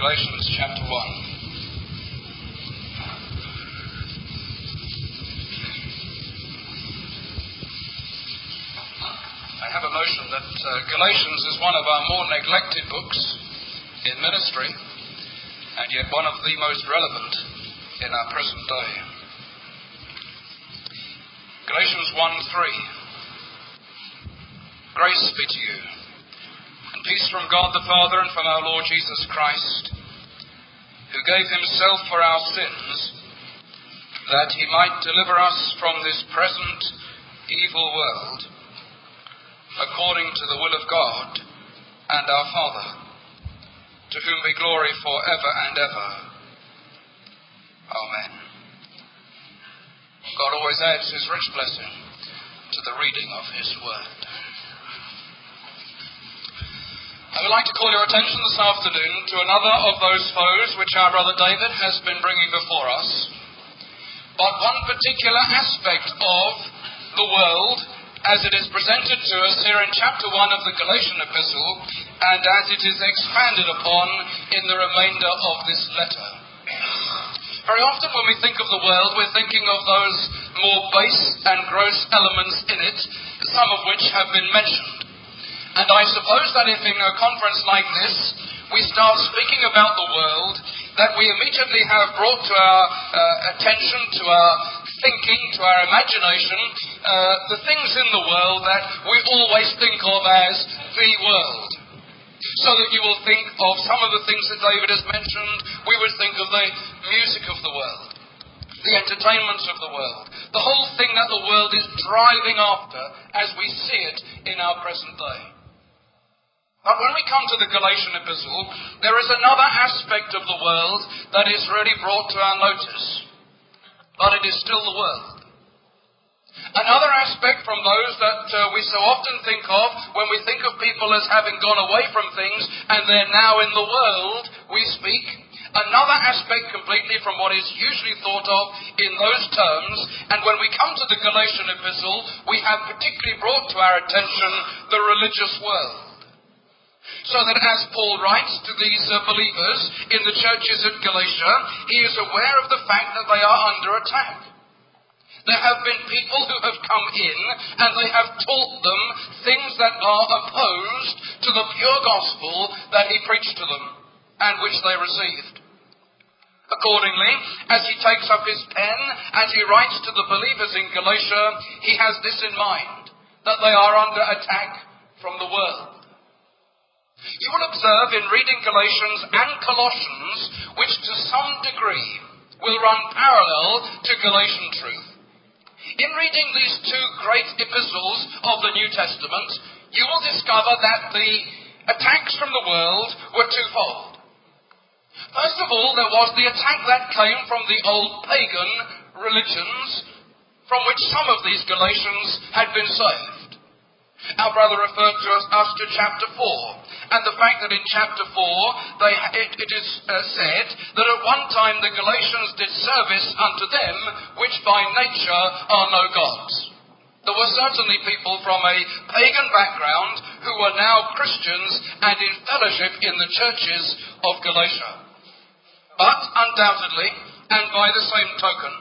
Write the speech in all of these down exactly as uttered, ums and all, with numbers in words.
Galatians chapter one. I have a notion that uh, Galatians is one of our more neglected books in ministry, and yet one of the most relevant in our present day. Galatians one three. Grace be to you, and peace from God the Father and from our Lord Jesus Christ, who gave himself for our sins, that he might deliver us from this present evil world, according to the will of God and our Father, to whom be glory for ever and ever. Amen. God always adds his rich blessing to the reading of his word. I would like to call your attention this afternoon to another of those foes which our brother David has been bringing before us, but one particular aspect of the world as it is presented to us here in chapter one of the Galatian epistle, and as it is expanded upon in the remainder of this letter. Very often when we think of the world, we're thinking of those more base and gross elements in it, some of which have been mentioned. And I suppose that if in a conference like this we start speaking about the world, that we immediately have brought to our uh, attention, to our thinking, to our imagination, uh, the things in the world that we always think of as the world. So that you will think of some of the things that David has mentioned. We would think of the music of the world, the entertainment of the world, the whole thing that the world is driving after as we see it in our present day. But when we come to the Galatian epistle, there is another aspect of the world that is really brought to our notice. But it is still the world. Another aspect from those that uh, we so often think of when we think of people as having gone away from things and they're now in the world, we speak. Another aspect completely from what is usually thought of in those terms. And when we come to the Galatian epistle, we have particularly brought to our attention the religious world. So that as Paul writes to these uh, believers in the churches at Galatia, he is aware of the fact that they are under attack. There have been people who have come in and they have taught them things that are opposed to the pure gospel that he preached to them and which they received. Accordingly, as he takes up his pen and he writes to the believers in Galatia, he has this in mind, that they are under attack from the world. You will observe in reading Galatians and Colossians, which to some degree will run parallel to Galatian truth. In reading these two great epistles of the New Testament, you will discover that the attacks from the world were twofold. First of all, there was the attack that came from the old pagan religions, from which some of these Galatians had been saved. Our brother referred to us, us to chapter four. And the fact that in chapter four, they, it, it is uh, said that at one time the Galatians did service unto them, which by nature are no gods. There were certainly people from a pagan background who were now Christians and in fellowship in the churches of Galatia. But undoubtedly, and by the same token,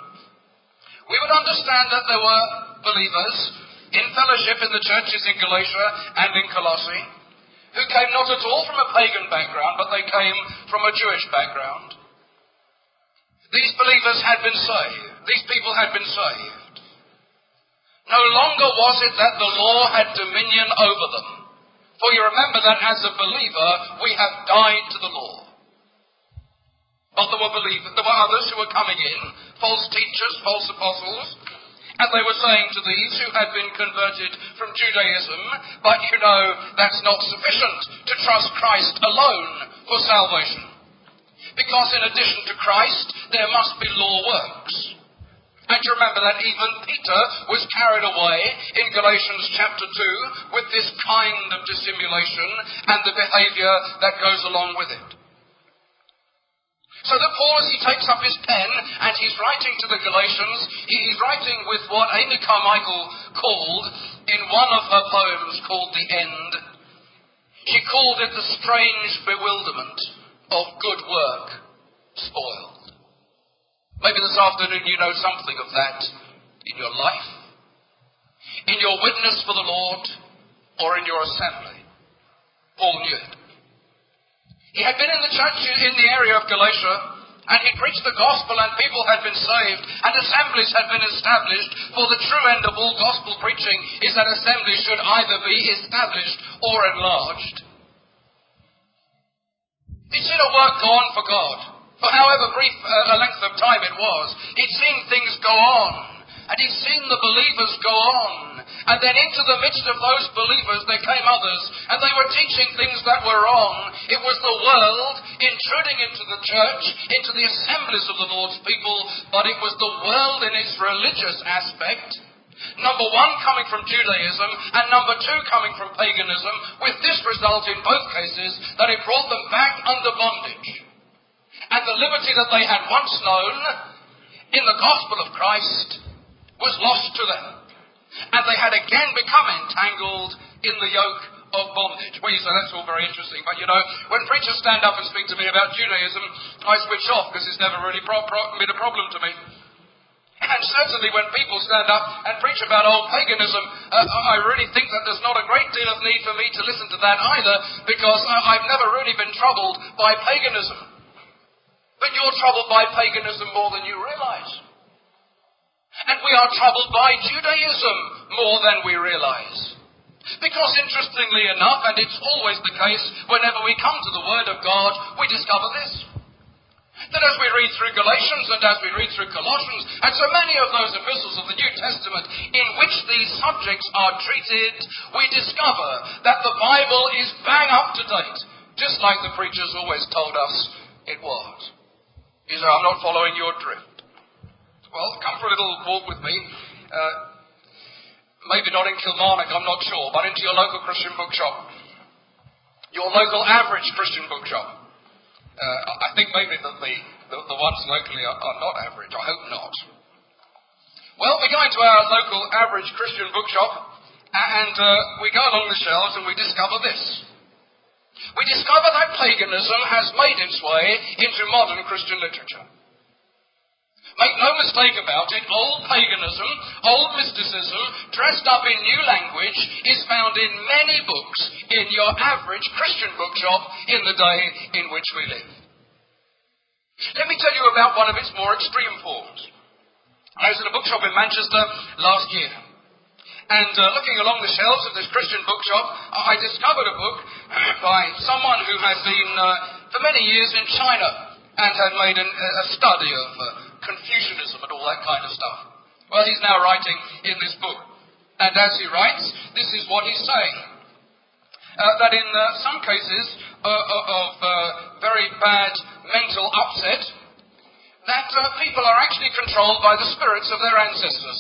we would understand that there were believers in fellowship in the churches in Galatia and in Colossae, who came not at all from a pagan background, but they came from a Jewish background. These believers had been saved. These people had been saved. No longer was it that the law had dominion over them. For you remember that as a believer, we have died to the law. But there were believers, there were others who were coming in, false teachers, false apostles, and they were saying to these who had been converted from Judaism, but you know, that's not sufficient to trust Christ alone for salvation. Because in addition to Christ, there must be law works. And you remember that even Peter was carried away in Galatians chapter two with this kind of dissimulation and the behavior that goes along with it. So that Paul, as he takes up his pen and he's writing to the Galatians, he's writing with what Amy Carmichael called, in one of her poems called The End, she called it the strange bewilderment of good work spoiled. Maybe this afternoon you know something of that in your life, in your witness for the Lord, or in your assembly. Paul knew it. He had been in the church in the area of Galatia, and he preached the gospel, and people had been saved, and assemblies had been established. For the true end of all gospel preaching is that assemblies should either be established or enlarged. He'd seen a work go on for God, for however brief uh, a length of time it was. He'd seen things go on, and he'd seen the believers go on. And then into the midst of those believers there came others, and they were teaching things that were wrong. It was the world intruding into the church, into the assemblies of the Lord's people, but it was the world in its religious aspect. Number one, coming from Judaism, and number two, coming from paganism, with this result in both cases, that it brought them back under bondage. And the liberty that they had once known in the gospel of Christ was lost to them. And they had again become entangled in the yoke of bondage. Well, you say, that's all very interesting, but you know, when preachers stand up and speak to me about Judaism, I switch off because it's never really pro- pro- been a problem to me. And certainly when people stand up and preach about old paganism, uh, I really think that there's not a great deal of need for me to listen to that either, because I've never really been troubled by paganism. But you're troubled by paganism more than you realize. And we are troubled by Judaism more than we realize. Because interestingly enough, and it's always the case whenever we come to the Word of God, we discover this. That as we read through Galatians and as we read through Colossians and so many of those epistles of the New Testament in which these subjects are treated, we discover that the Bible is bang up to date, just like the preachers always told us it was. You say, I'm not following your drift. Well, come for a little walk with me. Uh, maybe not in Kilmarnock, I'm not sure, but into your local Christian bookshop. Your local average Christian bookshop. Uh, I think maybe that the, the, the ones locally are, are not average. I hope not. Well, we go into our local average Christian bookshop, and uh, we go along the shelves and we discover this. We discover that paganism has made its way into modern Christian literature. Make no mistake about it, old paganism, old mysticism, dressed up in new language, is found in many books in your average Christian bookshop in the day in which we live. Let me tell you about one of its more extreme forms. I was at a bookshop in Manchester last year, and uh, looking along the shelves of this Christian bookshop, I discovered a book by someone who had been uh, for many years in China and had made an, a study of uh, Confucianism and all that kind of stuff. Well, he's now writing in this book. And as he writes, this is what he's saying. Uh, that in uh, some cases uh, of uh, very bad mental upset, that uh, people are actually controlled by the spirits of their ancestors.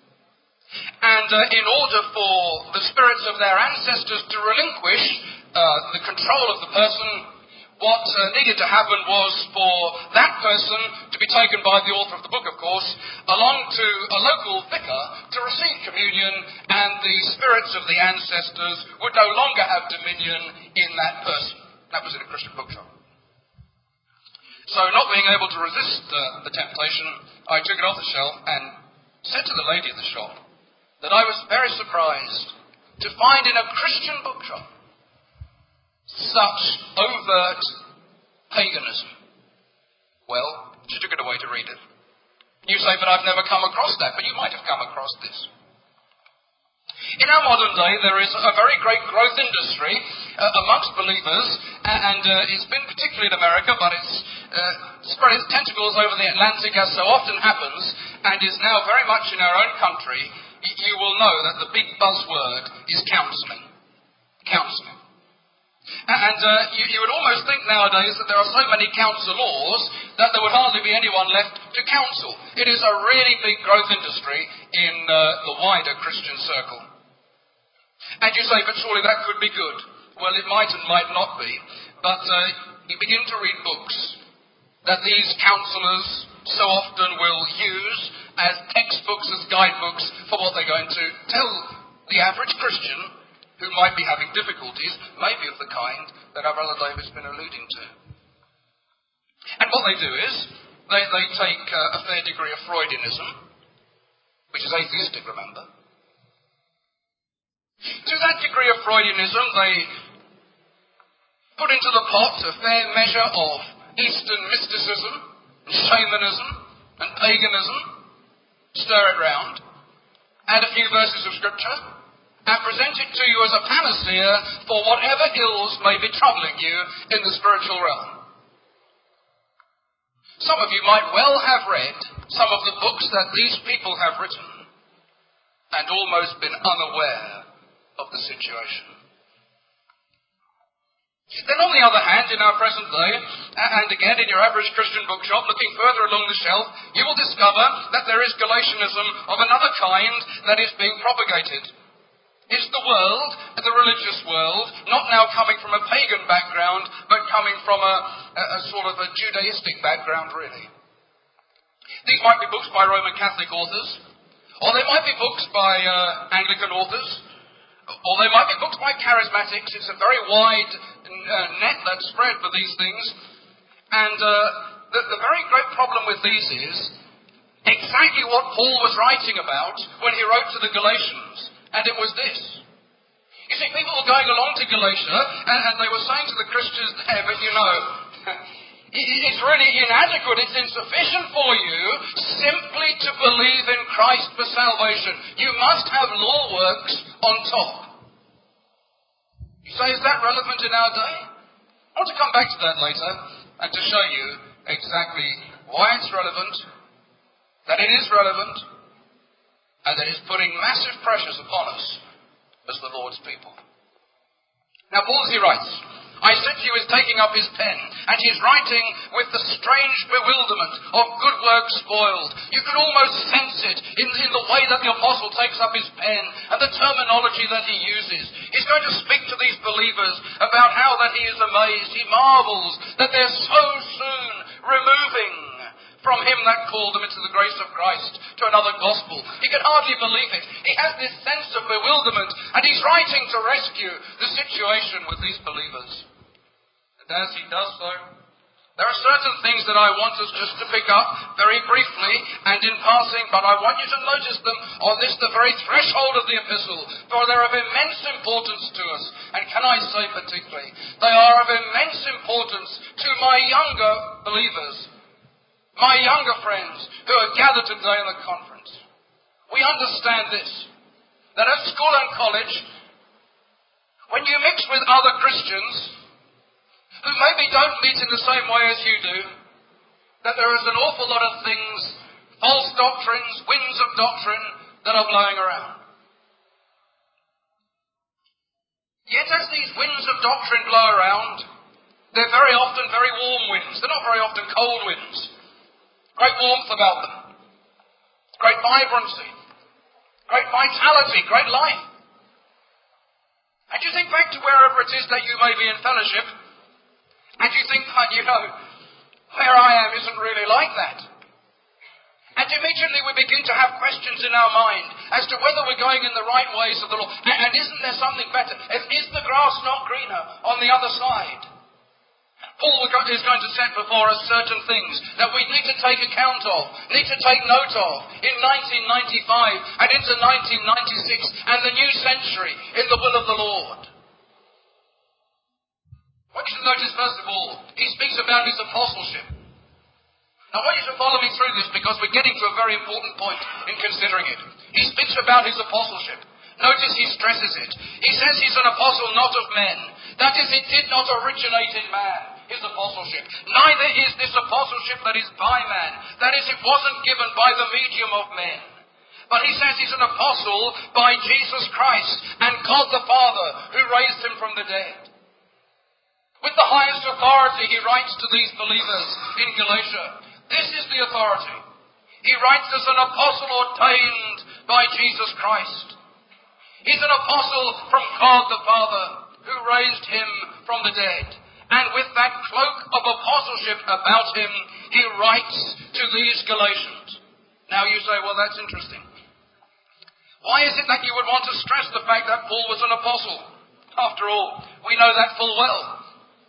And uh, in order for the spirits of their ancestors to relinquish uh, the control of the person, what uh, needed to happen was for that person to be taken by the author of the book, of course, along to a local vicar to receive communion, and the spirits of the ancestors would no longer have dominion in that person. That was in a Christian bookshop. So not being able to resist uh, the temptation, I took it off the shelf and said to the lady of the shop that I was very surprised to find in a Christian bookshop such overt paganism. Well, she took it away to read it. You say, but I've never come across that. But you might have come across this. In our modern day, there is a very great growth industry uh, amongst believers, and uh, it's been particularly in America, but it's uh, spread its tentacles over the Atlantic, as so often happens, and is now very much in our own country. Y- you will know that the big buzzword is counselling. Counselling. And uh, you, you would almost think nowadays that there are so many counsellors that there would hardly be anyone left to counsel. It is a really big growth industry in uh, the wider Christian circle. And you say, but surely that could be good. Well, it might and might not be. But uh, you begin to read books that these counsellors so often will use as textbooks, as guidebooks for what they're going to tell the average Christian who might be having difficulties, maybe of the kind that our brother David's been alluding to. what they do is, they, they take uh, a fair degree of Freudianism, which is atheistic, remember. To that degree of Freudianism, they put into the pot a fair measure of Eastern mysticism, and shamanism, and paganism, stir it round, add a few verses of Scripture, and present it to you as a panacea for whatever ills may be troubling you in the spiritual realm. Some of you might well have read some of the books that these people have written and almost been unaware of the situation. Then on the other hand, in our present day, and again in your average Christian bookshop, looking further along the shelf, you will discover that there is Galatianism of another kind that is being propagated. It's the world, the religious world, not now coming from a pagan background, but coming from a, a, a sort of a Judaistic background, really. These might be books by Roman Catholic authors, or they might be books by uh, Anglican authors, or they might be books by charismatics. It's a very wide uh, net that's spread for these things. And uh, the, the very great problem with these is exactly what Paul was writing about when he wrote to the Galatians. And it was this. You see, people were going along to Galatia, and, and they were saying to the Christians there, but you know, it's really inadequate, it's insufficient for you simply to believe in Christ for salvation. You must have law works on top. You say, is that relevant in our day? I want to come back to that later and to show you exactly why it's relevant, that it is relevant, and that it's putting massive pressures upon us as the Lord's people. Now, Paul, as he writes, I said he was taking up his pen, and he's writing with the strange bewilderment of good work spoiled. You can almost sense it in, in the way that the apostle takes up his pen and the terminology that he uses. He's going to speak to these believers about how that he is amazed, he marvels that they're so soon removing from him that called them into the grace of Christ to another gospel. He can hardly believe it. He has this sense of bewilderment, and he's writing to rescue the situation with these believers. And as he does so, there are certain things that I want us just to pick up very briefly and in passing, but I want you to notice them on this, the very threshold of the epistle, for they're of immense importance to us. And can I say particularly, they are of immense importance to my younger believers, my younger friends who are gathered today in the conference. We understand this, that at school and college, when you mix with other Christians who maybe don't meet in the same way as you do, that there is an awful lot of things, false doctrines, winds of doctrine that are blowing around. Yet as these winds of doctrine blow around, they're very often very warm winds. They're not very often cold winds. Great warmth about them. Great vibrancy. Great vitality. Great life. And you think back to wherever it is that you may be in fellowship, and you think, oh, you know, where I am isn't really like that. And immediately we begin to have questions in our mind as to whether we're going in the right ways of the Lord. And, and isn't there something better? Is the grass not greener on the other side? Paul is going to set before us certain things that we need to take account of, need to take note of in nineteen ninety-five and into nineteen ninety-six and the new century in the will of the Lord. I want you to notice, first of all, he speaks about his apostleship. Now, I want you to follow me through this because we're getting to a very important point in considering it. He speaks about his apostleship. Notice he stresses it. He says he's an apostle not of men. That is, it did not originate in man, his apostleship. Neither is this apostleship that is by man. That is, it wasn't given by the medium of men. But he says he's an apostle by Jesus Christ and God the Father who raised him from the dead. With the highest authority, he writes to these believers in Galatia. This is the authority. He writes as an apostle ordained by Jesus Christ. He's an apostle from God the Father who raised him from the dead. And with that cloak of apostleship about him, he writes to these Galatians. Now you say, well, that's interesting. Why is it that you would want to stress the fact that Paul was an apostle? After all, we know that full well.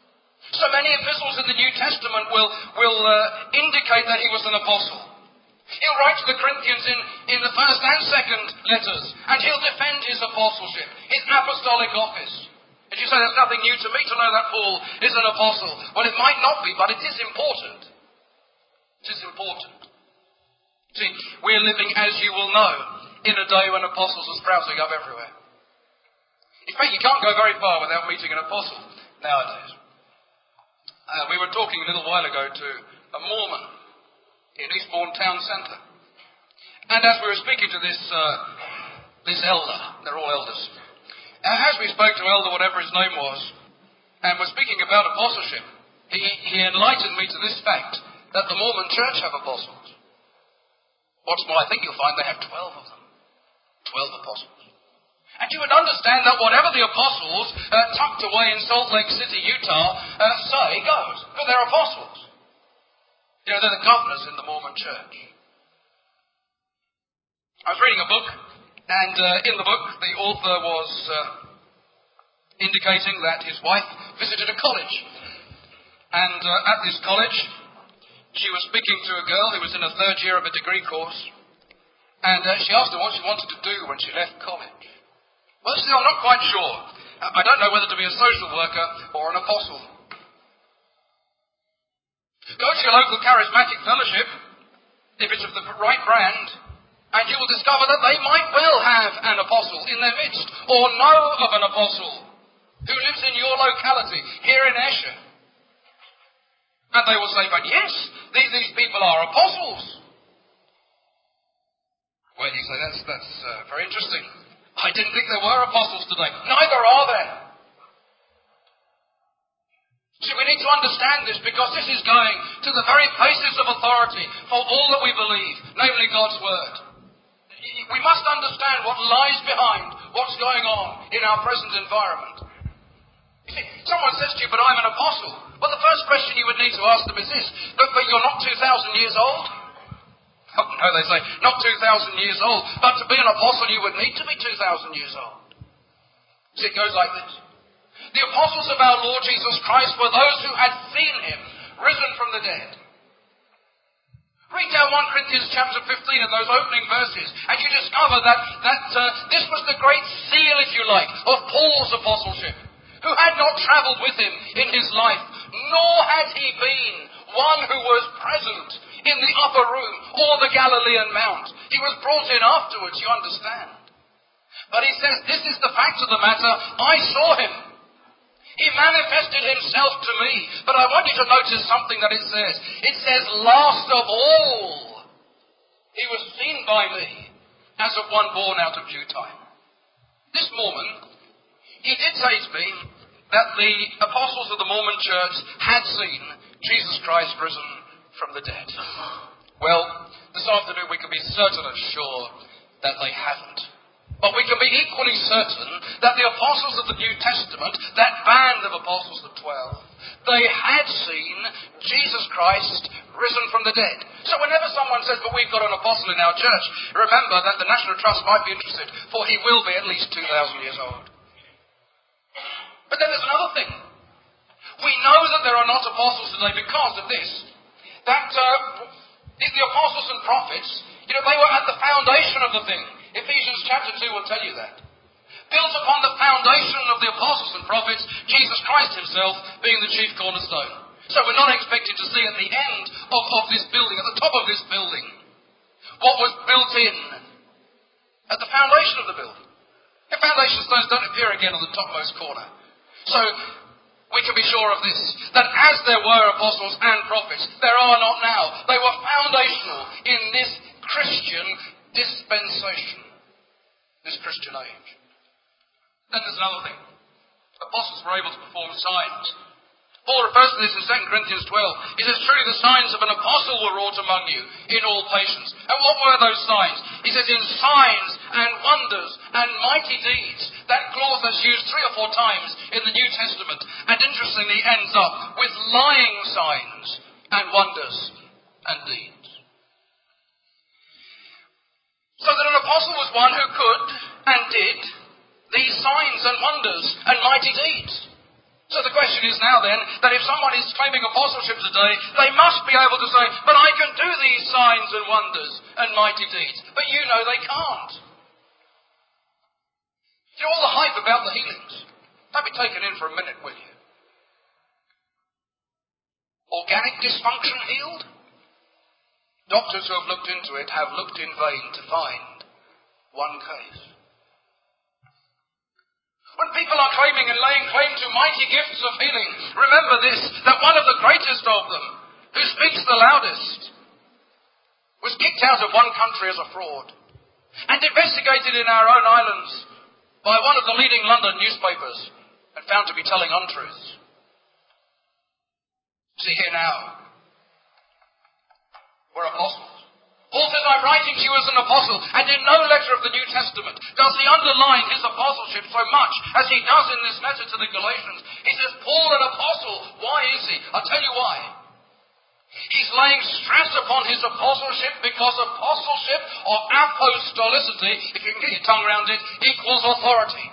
So many epistles in the New Testament will, will uh, indicate that he was an apostle. He'll write to the Corinthians in, in the first and second letters, and he'll defend his apostleship, his apostolic office. And you say, there's nothing new to me to know that Paul is an apostle. Well, it might not be, but it is important. It is important. See, we're living, as you will know, in a day when apostles are sprouting up everywhere. In fact, you can't go very far without meeting an apostle nowadays. Uh, we were talking a little while ago to a Mormon in Eastbourne Town Centre. And as we were speaking to this uh, this elder, they're all elders, uh, as we spoke to elder, whatever his name was, and were speaking about apostleship, he, he enlightened me to this fact, that the Mormon church have apostles. What's more, I think you'll find they have twelve of them. Twelve apostles. And you would understand that whatever the apostles uh, tucked away in Salt Lake City, Utah, uh, say goes. But they're apostles. You know, they're the governors in the Mormon church. I was reading a book, and uh, in the book the author was uh, indicating that his wife visited a college. And uh, at this college, she was speaking to a girl who was in a third year of a degree course. And uh, she asked her what she wanted to do when she left college. Well, she said, I'm not quite sure. I don't know whether to be a social worker or an apostle. Go to your local charismatic fellowship, if it's of the right brand, and you will discover that they might well have an apostle in their midst, or know of an apostle who lives in your locality, here in Esher. And they will say, but yes, these, these people are apostles. Well, you say, that's, that's uh, very interesting. I didn't think there were apostles today. Neither are there. See, we need to understand this because this is going to the very basis of authority for all that we believe, namely God's Word. We must understand what lies behind what's going on in our present environment. You see, someone says to you, but I'm an apostle. Well, the first question you would need to ask them is this, but, but you're not two thousand years old? Oh, no, they say, not two thousand years old, but to be an apostle you would need to be two thousand years old. See, it goes like this. The apostles of our Lord Jesus Christ were those who had seen him risen from the dead. Read down First Corinthians chapter fifteen and those opening verses, and you discover that, that uh, this was the great seal, if you like, of Paul's apostleship, who had not travelled with him in his life, nor had he been one who was present in the upper room or the Galilean Mount. He was brought in afterwards, you understand. But he says, this is the fact of the matter, I saw him. He manifested himself to me. But I want you to notice something that it says. It says, last of all, he was seen by me as of one born out of due time. This Mormon, he did say to me that the apostles of the Mormon church had seen Jesus Christ risen from the dead. Well, this afternoon we can be certain and sure that they haven't. But we can be equally certain that the apostles of the New Testament, that band of apostles of twelve, they had seen Jesus Christ risen from the dead. So whenever someone says, but we've got an apostle in our church, remember that the National Trust might be interested, for he will be at least two thousand years old. But then there's another thing. We know that there are not apostles today because of this. That uh, the apostles and prophets, you know, they were at the foundation of the thing. Ephesians chapter two will tell you that. Built upon the foundation of the apostles and prophets, Jesus Christ himself being the chief cornerstone. So we're not expecting to see at the end of, of this building, at the top of this building, what was built in at the foundation of the building. The foundation stones don't appear again on the topmost corner. So we can be sure of this, that as there were apostles and prophets, there are not now. They were foundational in this Christian dispensation, this Christian age. Then there's another thing. Apostles were able to perform signs. Paul refers to this in Second Corinthians twelve. He says, truly the signs of an apostle were wrought among you in all patience. And what were those signs? He says, in signs and wonders and mighty deeds. That clause that's used three or four times in the New Testament, and interestingly ends up with lying signs and wonders and deeds. So that an apostle was one who could and did these signs and wonders and mighty deeds. So So the question is now then, that if someone is claiming apostleship today, they must be able to say, but I can do these signs and wonders and mighty deeds. But you know they can't. You know all the hype about the healings. Don't be taken in for a minute, will you? Organic dysfunction healed? Doctors who have looked into it have looked in vain to find one case. When people are claiming and laying claim to mighty gifts of healing, remember this, that one of the greatest of them, who speaks the loudest, was kicked out of one country as a fraud and investigated in our own islands by one of the leading London newspapers and found to be telling untruths. See here now, we're apostles. Paul says, I'm writing to you as an apostle, and in no letter of the New Testament does he underline his apostleship so much as he does in this letter to the Galatians. He says, Paul, an apostle. Why is he? I'll tell you why. He's laying stress upon his apostleship because apostleship, or apostolicity, if you can get your tongue around it, equals authority.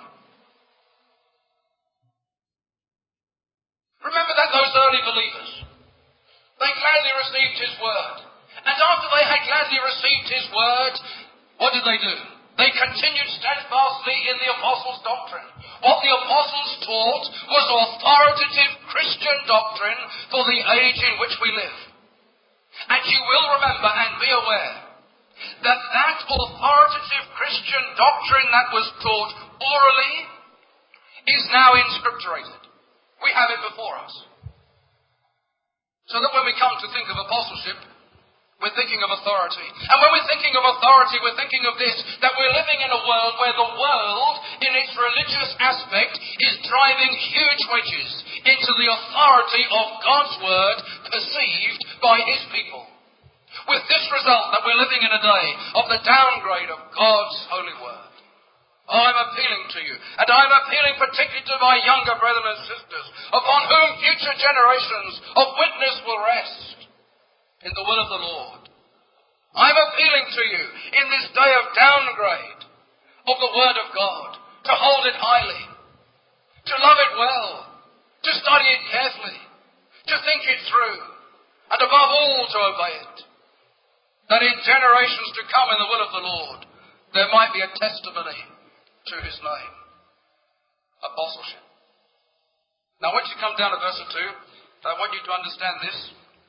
Remember that those early believers, they gladly received his word. And after they had gladly received his word, what did they do? They continued steadfastly in the apostles' doctrine. What the apostles taught was authoritative Christian doctrine for the age in which we live. And you will remember and be aware that that authoritative Christian doctrine that was taught orally is now inscripturated. We have it before us. So that when we come to think of apostleship, we're thinking of authority. And when we're thinking of authority, we're thinking of this, that we're living in a world where the world, in its religious aspect, is driving huge wedges into the authority of God's word perceived by his people. With this result, that we're living in a day of the downgrade of God's holy word. I'm appealing to you, and I'm appealing particularly to my younger brethren and sisters, upon whom future generations of witness will rest in the will of the Lord. I'm appealing to you in this day of downgrade of the Word of God, to hold it highly, to love it well, to study it carefully, to think it through, and above all to obey it. That in generations to come in the will of the Lord, there might be a testimony to his name. Apostleship. Now once you come down to verse two, I want you to understand this.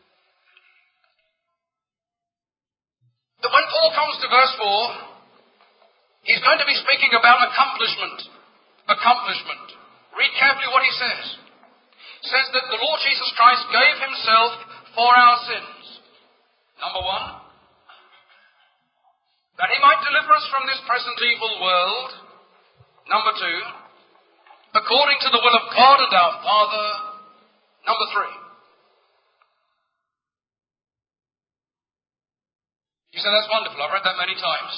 That when Paul comes to verse four, he's going to be speaking about accomplishment. Accomplishment. Read carefully what he says. He says that the Lord Jesus Christ gave himself for our sins. Number one, that he might deliver us from this present evil world. Number two, according to the will of God and our Father. Number three, you say, that's wonderful. I've read that many times.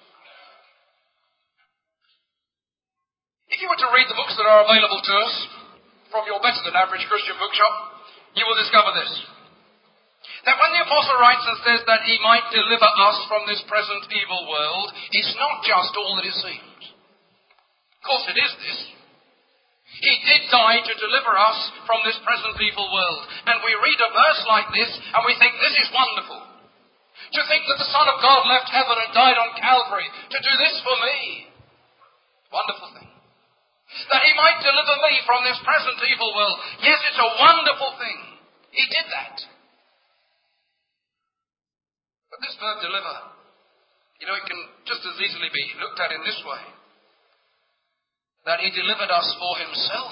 If you were to read the books that are available to us from your better than average Christian bookshop, you will discover this. That when the apostle writes and says that he might deliver us from this present evil world, it's not just all that it seems. Of course it is this. He did die to deliver us from this present evil world. And we read a verse like this and we think this is wonderful. To think that the Son of God left heaven and died on Calvary to do this for me. Wonderful thing. That he might deliver me from this present evil world. Yes, it's a wonderful thing. He did that. But this verb deliver, you know, it can just as easily be looked at in this way. That he delivered us for himself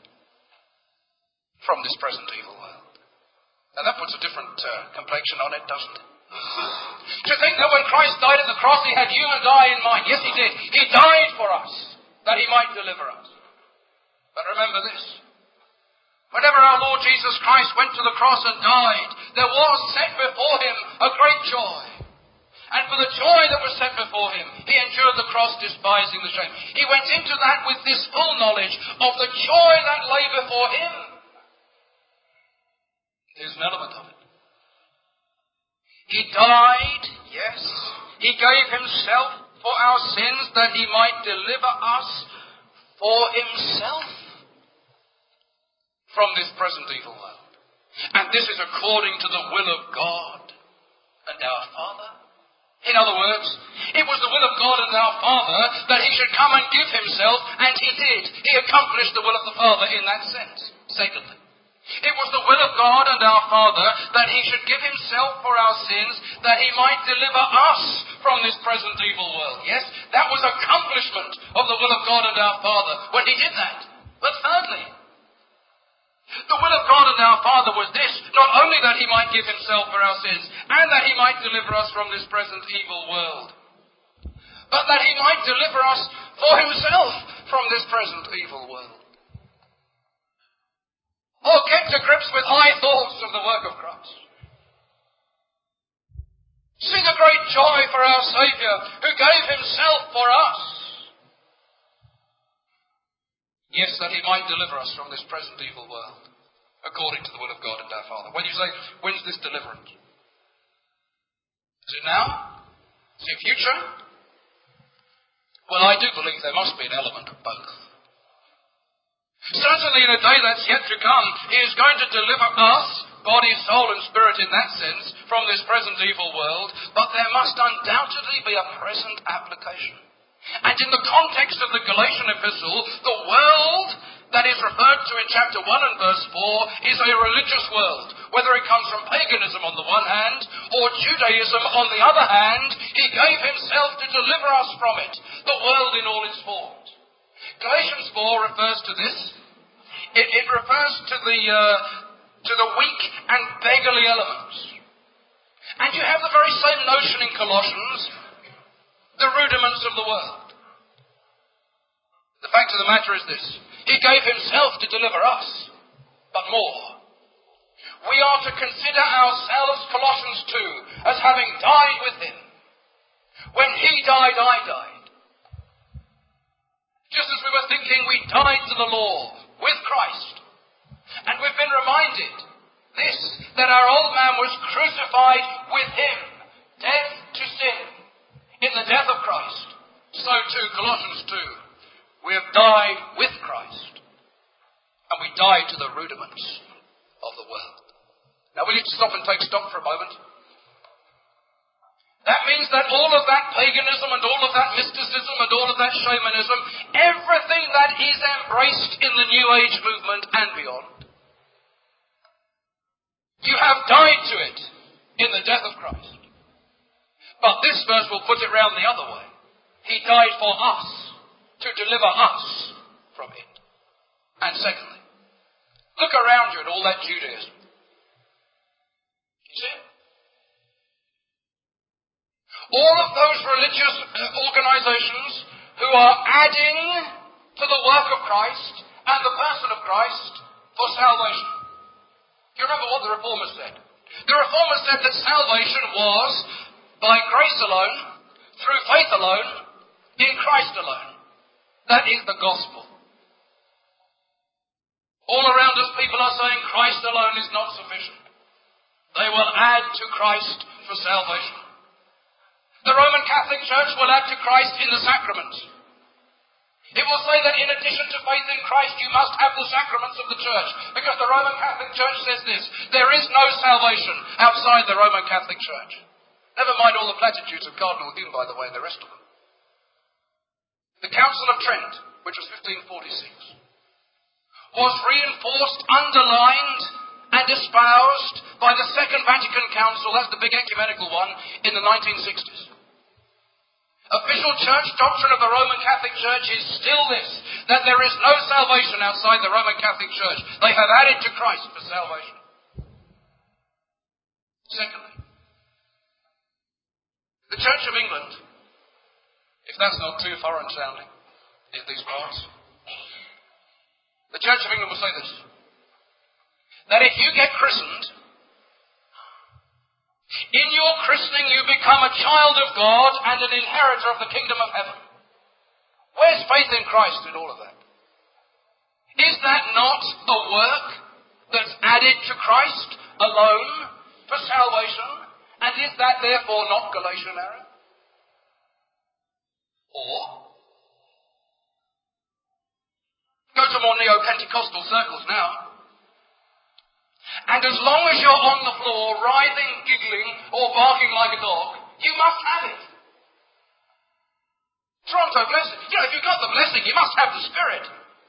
from this present evil world. Now that puts a different uh, complexion on it, doesn't it? To think that when Christ died at the cross, he had you and I in mind. Yes, he did. He died for us, that he might deliver us. But remember this. Whenever our Lord Jesus Christ went to the cross and died, there was set before him a great joy. And for the joy that was set before him, he endured the cross, despising the shame. He went into that with this full knowledge of the joy that lay before him. There's an element of it. He died, yes. He gave himself for our sins that he might deliver us for himself from this present evil world. And this is according to the will of God and our Father. In other words, it was the will of God and our Father that he should come and give himself, and he did. He accomplished the will of the Father in that sense. Secondly, it was the will of God and our Father that he should give himself for our sins, that he might deliver us from this present evil world. Yes, that was accomplishment of the will of God and our Father when he did that. But thirdly, the will of God and our Father was this, not only that he might give himself for our sins, and that he might deliver us from this present evil world, but that he might deliver us for himself from this present evil world. Or get to grips with high thoughts of the work of Christ. Sing a great joy for our Saviour, who gave himself for us. Yes, that he might deliver us from this present evil world, according to the will of God and our Father. When you say, when's this deliverance? Is it now? Is it future? Well, I do believe there must be an element of both. Certainly in a day that's yet to come, he is going to deliver us, body, soul and spirit in that sense, from this present evil world, but there must undoubtedly be a present application. And in the context of the Galatian epistle, the world that is referred to in chapter one and verse four is a religious world. Whether it comes from paganism on the one hand, or Judaism on the other hand, he gave himself to deliver us from it, the world in all its forms. Galatians four refers to this. It, it refers to the, uh, to the weak and beggarly elements. And you have the very same notion in Colossians, the rudiments of the world. The fact of the matter is this. He gave himself to deliver us, but more. We are to consider ourselves, Colossians two, as having died with him. When he died, I died. Just as we were thinking we died to the law with Christ. And we've been reminded this, that our old man was crucified with him, death to sin, in the death of Christ. So too, Colossians two, we have died with Christ, and we died to the rudiments of the world. Now we need to stop and take stock for a moment. That means that all of that paganism and all of that mysticism and all of that shamanism, everything that is embraced in the New Age movement and beyond, you have died to it in the death of Christ. But this verse will put it round the other way. He died for us, to deliver us from it. And secondly, look around you at all that Judaism. You see it? All of those religious organizations who are adding to the work of Christ and the person of Christ for salvation. Do you remember what the Reformers said? The Reformers said that salvation was by grace alone, through faith alone, in Christ alone. That is the gospel. All around us people are saying Christ alone is not sufficient. They will add to Christ for salvation. The Roman Catholic Church will add to Christ in the sacraments. It will say that in addition to faith in Christ, you must have the sacraments of the church. Because the Roman Catholic Church says this, there is no salvation outside the Roman Catholic Church. Never mind all the platitudes of Cardinal Hume, by the way, and the rest of them. The Council of Trent, which was fifteen forty-six, was reinforced, underlined, and espoused by the Second Vatican Council, that's the big ecumenical one, in the nineteen sixties. Official church doctrine of the Roman Catholic Church is still this, that there is no salvation outside the Roman Catholic Church. They have added to Christ for salvation. Secondly, the Church of England, if that's not too foreign sounding in these parts, the Church of England will say this, that if you get christened, in your christening you become a child of God and an inheritor of the kingdom of heaven. Where's faith in Christ in all of that? Is that not a work that's added to Christ alone for salvation? And is that therefore not Galatianary? Or, go to more neo-Pentecostal circles now, And as long as you're on the floor, writhing, giggling, or barking like a dog, you must have it. Toronto blessing. You know, if you've got the blessing, you must have the Spirit.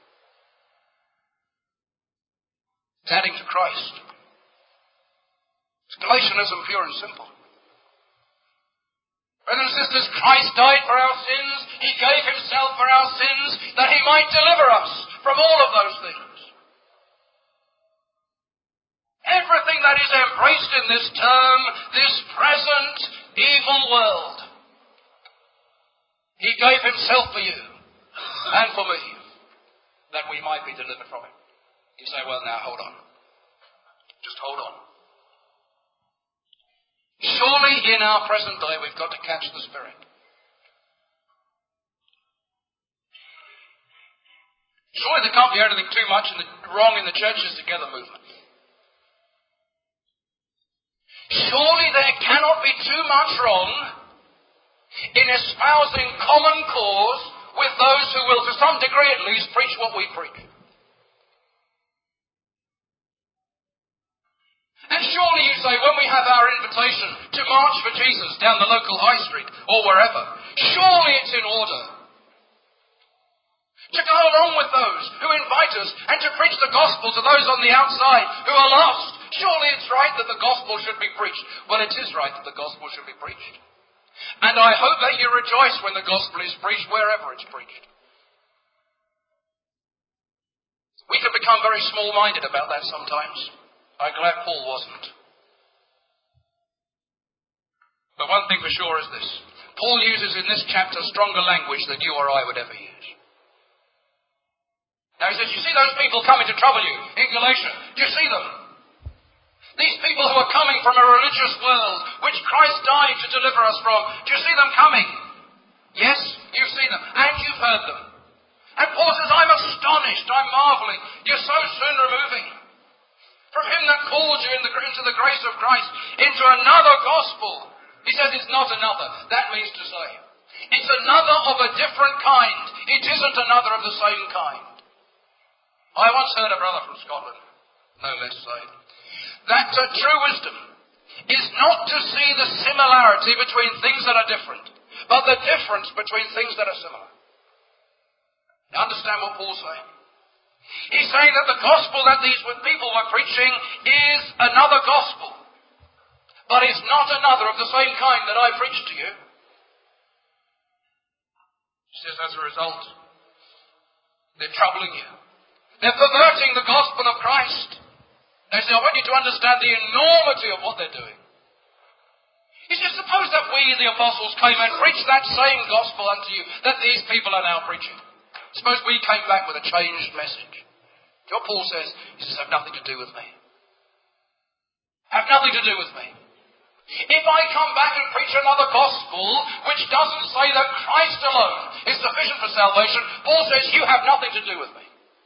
It's adding to Christ. It's Galatianism pure and simple. Brothers and sisters, Christ died for our sins. He gave himself for our sins that he might deliver us from all of those things. Everything that is embraced in this term, this present evil world, he gave himself for you and for me, that we might be delivered from it. You say, well, now, hold on. Just hold on. Surely in our present day we've got to catch the Spirit. Surely there can't be anything too much in the, wrong in the churches together movement. Surely there cannot be too much wrong in espousing common cause with those who will, to some degree at least, preach what we preach. And surely you say, when we have our invitation to march for Jesus down the local high street or wherever, surely it's in order to go along with those who invite us and to preach the gospel to those on the outside who are lost. Surely it's right that the gospel should be preached. Well, it is right that the gospel should be preached. And I hope that you rejoice when the gospel is preached wherever it's preached. We can become very small-minded about that sometimes. I'm glad Paul wasn't. But one thing for sure is this. Paul uses in this chapter stronger language than you or I would ever use. Now he says, you see those people coming to trouble you in Galatia? Do you see them? These people who are coming from a religious world, which Christ died to deliver us from, do you see them coming? Yes, you've seen them, and you've heard them. And Paul says, I'm astonished, I'm marveling, you're so soon removing from him that called you in the, into the grace of Christ, into another gospel. He says it's not another. That means to say, it's another of a different kind. It isn't another of the same kind. I once heard a brother from Scotland, no less say, that uh, true wisdom is not to see the similarity between things that are different, but the difference between things that are similar. Now understand what Paul's saying. He's saying that the gospel that these people were preaching is another gospel, but it's not another of the same kind that I preached to you. He says, as a result, they're troubling you. They're perverting the gospel of Christ. They say, I want you to understand the enormity of what they're doing. He says, suppose that we, the apostles, came and preached that same gospel unto you that these people are now preaching. Suppose we came back with a changed message. You know what Paul says? He says, have nothing to do with me. Have nothing to do with me. If I come back and preach another gospel which doesn't say that Christ alone is sufficient for salvation, Paul says, you have nothing to do with me.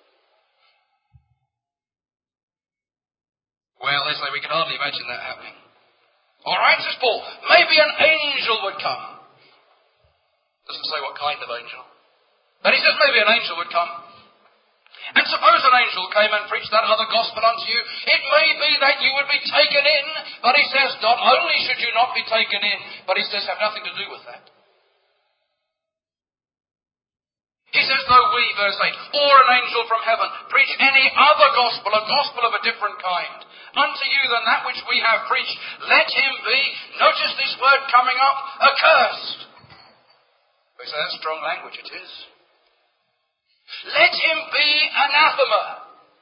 Well, they say we can hardly imagine that happening. All right, says Paul, maybe an angel would come. Doesn't say what kind of angel. But he says maybe an angel would come. And suppose an angel came and preached that other gospel unto you. It may be that you would be taken in, but he says not only should you not be taken in, but he says have nothing to do with that. He says, though we, verse eight, or an angel from heaven, preach any other gospel, a gospel of a different kind, unto you than that which we have preached, let him be, notice this word coming up, accursed. We say that's strong language, it is. Let him be anathema.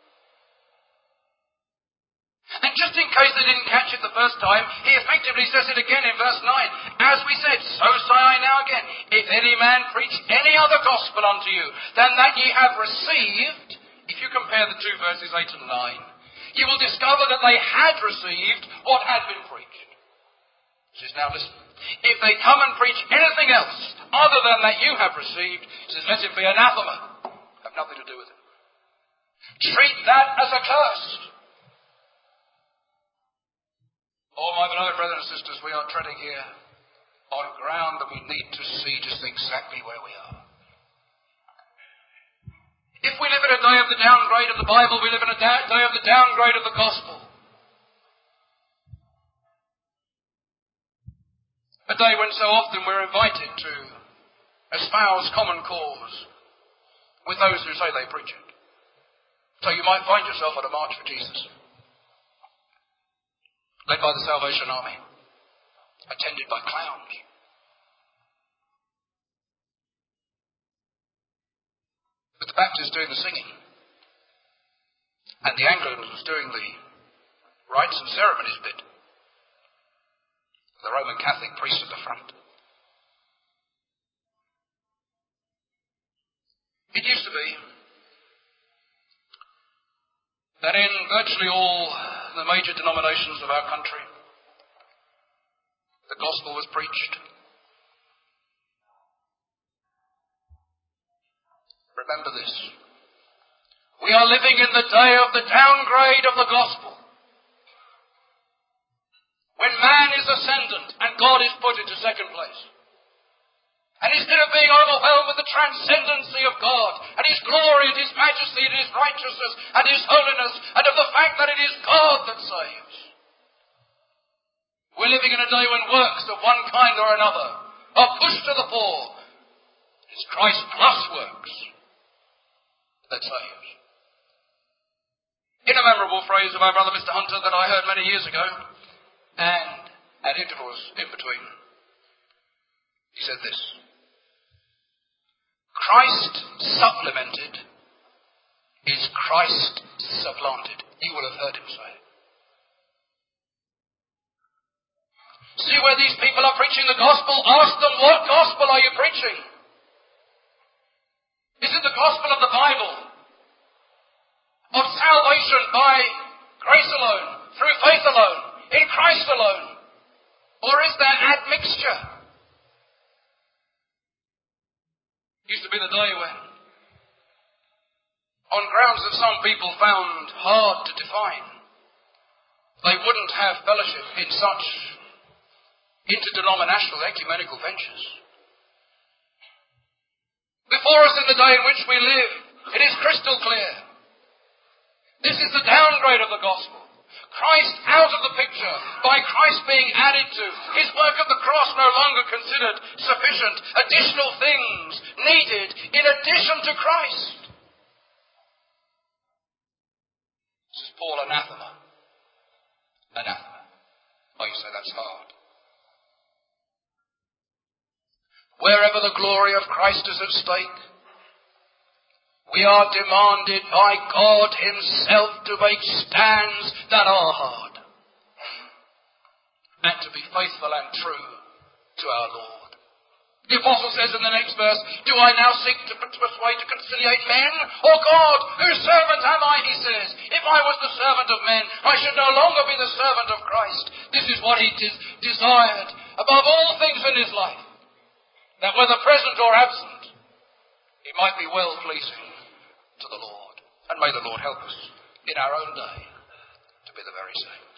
And just in case they didn't catch it the first time, he effectively says it again in verse nine. As we said, so say I now again, if any man preach any other gospel unto you than that ye have received, if you compare the two verses eight and nine, you will discover that they had received what had been preached. He says, now listen, if they come and preach anything else other than that you have received, he says, let it be anathema. Have nothing to do with it. Treat that as accursed. Oh, my beloved brothers and sisters, we are treading here on ground that we need to see just exactly where we are. If we live in a day of the downgrade of the Bible, we live in a da- day of the downgrade of the gospel. A day when so often we're invited to espouse common cause with those who say they preach it. So you might find yourself at a March for Jesus, led by the Salvation Army, attended by clowns. With the Baptists doing the singing, and the Anglicans doing the rites and ceremonies bit. The Roman Catholic priest at the front. It used to be that in virtually all the major denominations of our country, the gospel was preached. Remember this. We are living in the day of the downgrade of the gospel. When man is ascendant and God is put into second place. And instead of being overwhelmed with the transcendency of God and His glory and His majesty and His righteousness and His holiness and of the fact that it is God that saves, we're living in a day when works of one kind or another are pushed to the fore. It's Christ plus works that saves. In a memorable phrase of our brother Mister Hunter that I heard many years ago, and at intervals in between, he said this: Christ supplemented is Christ supplanted. You will have heard him say. See where these people are preaching the gospel? Ask them, what gospel are you preaching? Is it the gospel of the Bible? Of salvation by grace alone, through faith alone, in Christ alone? Or is there admixture? Used to be the day when, on grounds that some people found hard to define, they wouldn't have fellowship in such interdenominational ecumenical ventures. Before us in the day in which we live, it is crystal clear. This is the downgrade of the gospel. Christ out of the picture, by Christ being added to. His work of the cross no longer considered sufficient. Additional things needed in addition to Christ. This is Paul anathema. Anathema. Oh, you say that's hard. Wherever the glory of Christ is at stake, we are demanded by God Himself to make stands that are hard and to be faithful and true to our Lord. The Apostle says in the next verse, do I now seek to persuade, to conciliate men or God? Whose servant am I, he says. If I was the servant of men, I should no longer be the servant of Christ. This is what he des- desired above all things in his life, that whether present or absent, he might be well pleasing to the Lord. And may the Lord help us in our own day to be the very same.